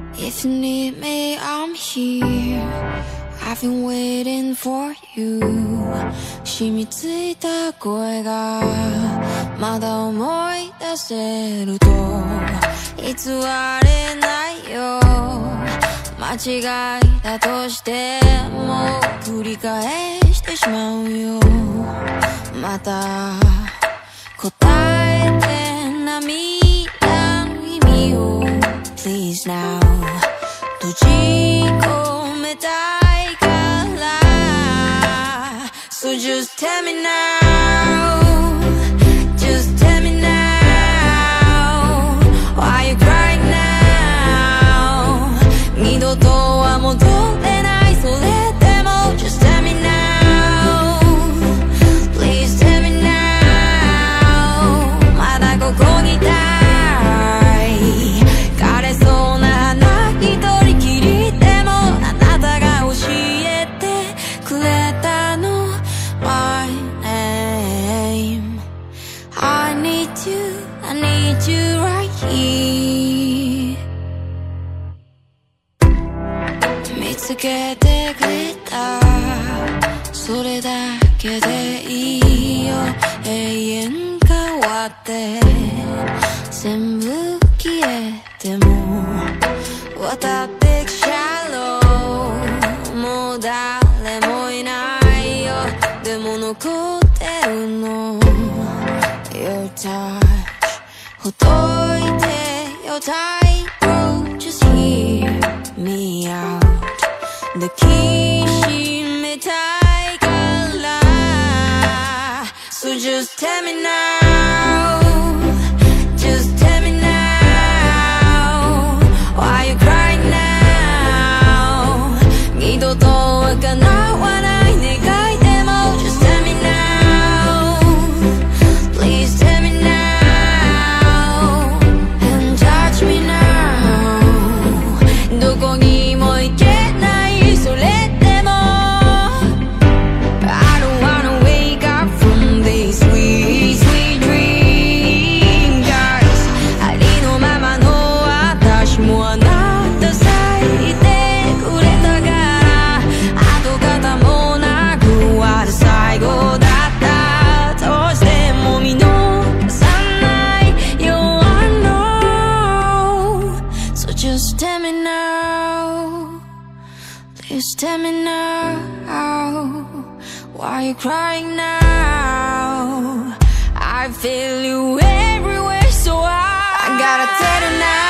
If you need me, I'm here. I've been waiting for you. 染みついた声がまだ思い出せると偽れないよ。間違いだとしても繰り返してしまうよ。また答えて涙の意味を Please now 閉じ込めたいから So just tell me now Just tell me now Why you crying now 二度とは戻れないそれでも Just tell me now Please tell me now まだここにいたい枯れそうな花一人きりでもあなたが教えてくれたの My name I need you right here 見つけてくれたそれだけでいいよ永遠変わって全部消えても渡ってくシャローもう誰もいないよでも残ってるの Your touch ほどいて Your tight Just hear me out 抱きしめたいから So just tell me now Just tell me now Why you crying now 二度とは叶わない願いでも Just tell me now Please tell me now And touch me now どこにも行けないそれでも I don't wanna wake up from this sweet sweet dream Cause ありのままの私もあなたさえいてくれたから跡形もなく終わる最後だったとしても見逃さないよ I know So just tell me now Please tell me now Why you crying now I feel you everywhere so I gotta tell you now